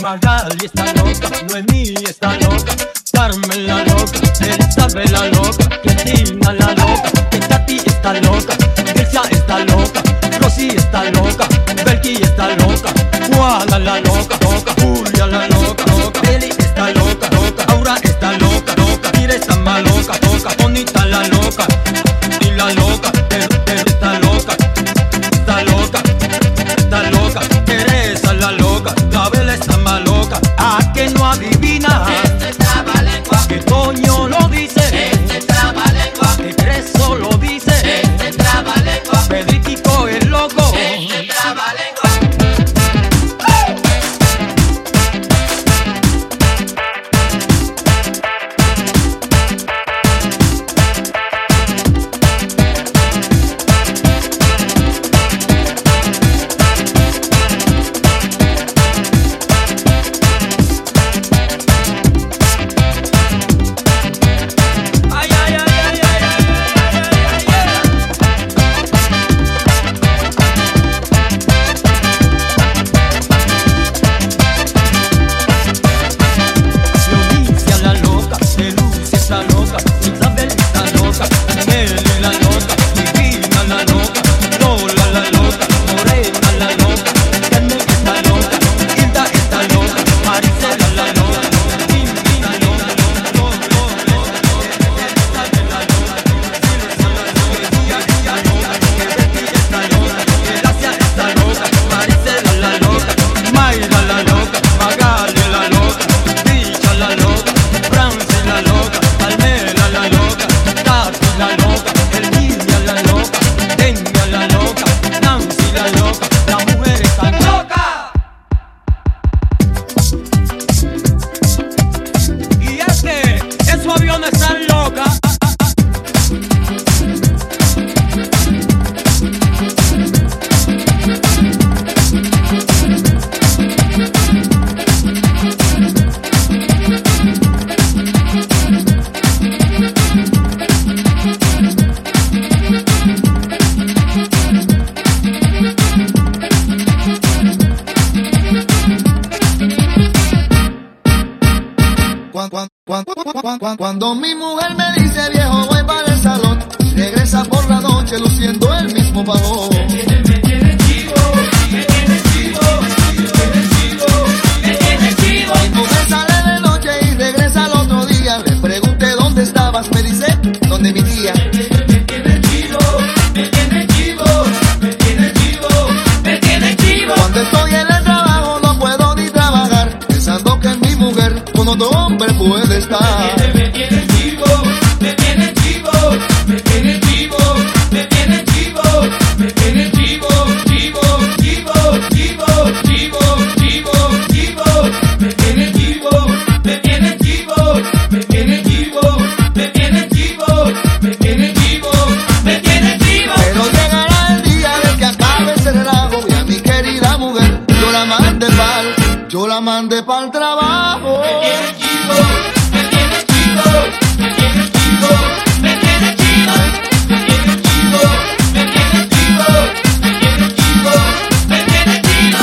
Magali está loca, Noemí está loca, Carmen la loca, Elizabeth la loca, Cristina la loca, Tati está loca, Grecia está loca, Rosy está loca, Belki está loca, Juana la loca, Julia la loca, Beli está loca, Aura está loca, Mira está más loca, Bonita la loca, y la loca, está loca, está loca, está loca, Teresa la loca, Gabela está más loca, ¿a que no adivina? Este trabalengua, Que Toño lo dice, este trabalengua, que Creso lo dice, este trabalengua, Pedritico es loco. este trabalengua. Dionisia la loca, Lucia está loca, Isabel está loca, Nelly la loca, Divina la loca, Lola la loca, Morena la loca, Carmen está loca, Hilda está loca, Maricela la loca, Cindy la loca, Elizabeth la loca, Silvia está loca, Betty está loca, Gracia está loca, Maricela la loca, Mayra la loca, Magali la loca, Dicha la loca, Francis la loca, Palmera la loca, Tati la loca, Herminia la loca, Denia la loca, Nancy la loca, la mujer está loca. Y es que esos aviones están locas. Cuando mi mujer me dice viejo voy para el salón, regresa por la noche luciendo el mismo pavón. Me tiene chivo, me tiene chivo, me tiene chivo, me tiene chivo. Mi mujer sale de noche y regresa al otro día. Le pregunté dónde estabas, me dice, donde mi tía. Me tiene chivo, me tiene chivo, me tiene chivo, me tiene chivo. Cuando estoy en el trabajo no puedo ni trabajar, pensando que mi mujer con otro hombre puede estar. Me tiene chivo, me tiene chivo, me tiene chivo, me tiene chivo, me tiene chivo, chivo, chivo, chivo, chivo, chivo, chivo, me tiene chivo, me tiene chivo, me tiene chivo, me tiene chivo, me tiene chivo, me tiene chivo. Pero llegará el día en que acabe ese relajo y a mi querida mujer yo la mandé pa'l trabajo. Me tiene chivo, me tiene chivo, me tiene chivo, me tiene chivo, me tiene chivo, me tiene chivo, me tiene chivo, me tiene chivo.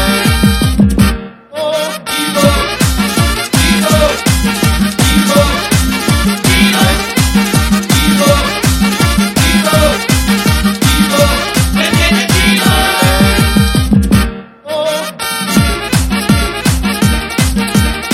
Oh, chivo, chivo, chivo, chivo, chivo, chivo, chivo, me tiene chivo. Oh.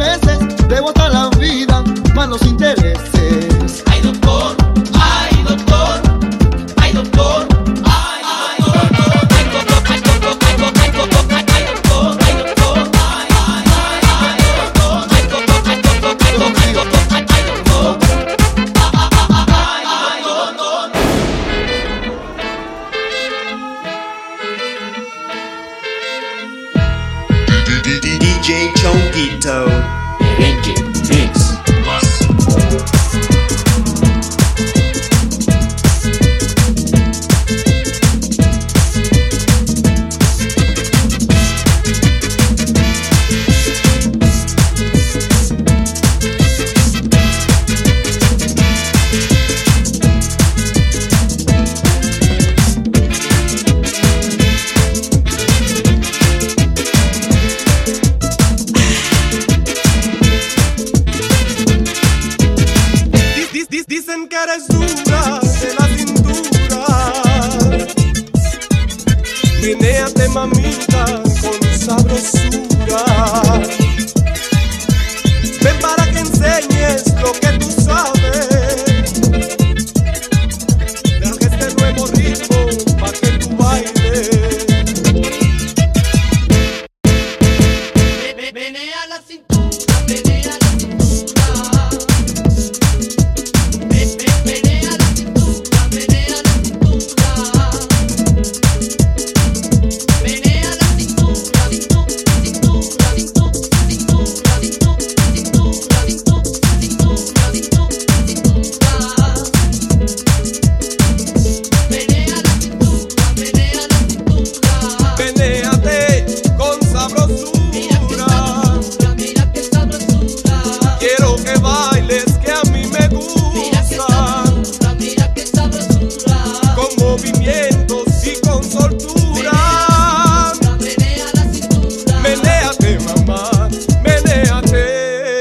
veces debo toda la vida más los intereses. Ay, doctor, ay, doctor, ay, doctor. DJ Chonguito. Merengue Mix. Dicen que eres dura de la cintura. Menéate, mamita, con sabrosura. Ven para que enseñes lo que tú sabes. Deja este nuevo ritmo pa' que tú bailes. Menea la cintura, menea la cintura. Menea la cintura, menea la cintura. Menea la cintura, cintura, cintura, cintura, cintura, cintura, cintura, cintura, cintura. Menea la cintura, menea la cintura. Menéate con sabrosura. Mira que sabrosura. Quiero que bailes, que a mí me gusta. Mira que sabrosura. Con movimientos y con soltura. Menea la cintura. Menéate, mamá, menéate.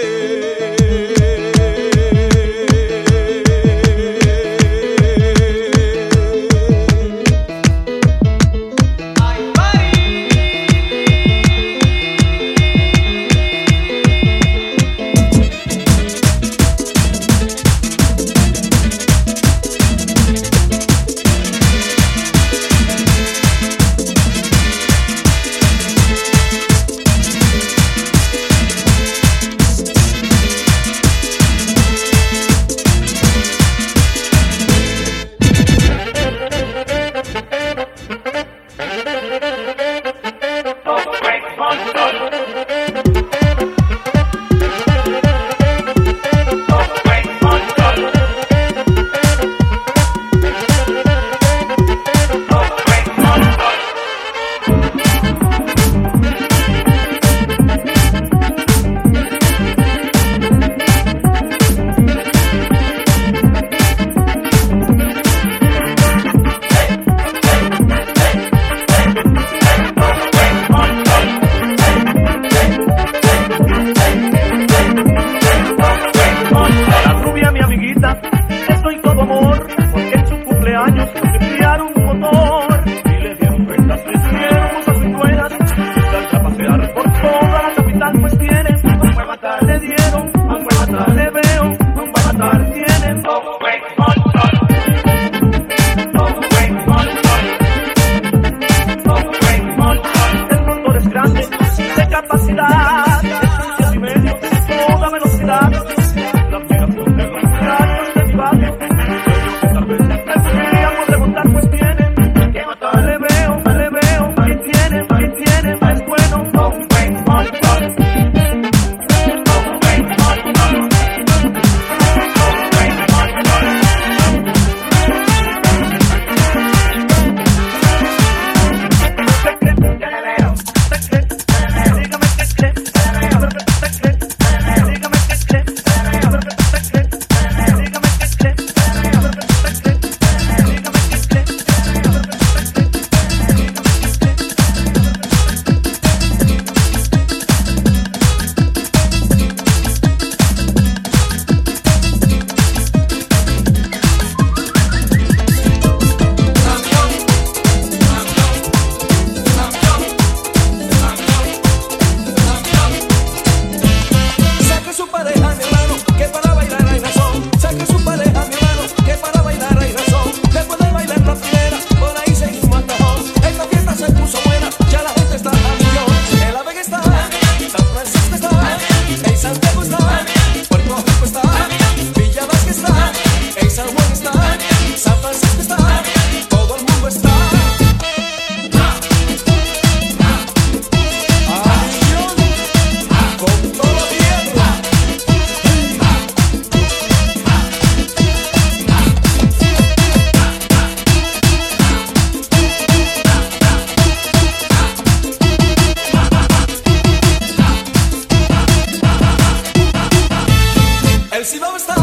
La rubia, mi amiguita, estoy todo amor, porque en su cumpleaños le enviaron un motor y le dieron cuentas, le dieron muchas ruedas, salga a pasear por toda la capital, pues tienen un buen matar, le dieron un buen matar, le veo un buen matar, tienen un buen matar, un buen matar, un buen matar. El motor es grande, de capacidad, de 6 y medio, toda velocidad. La aplicación de los rayos de mi barrio, tal vez podríamos remontar, pues tienen que matar. Le veo, que tienen, es bueno, un buen matar. Un buen matar. Un buen matar. Dígame qué cree. si vamos a estar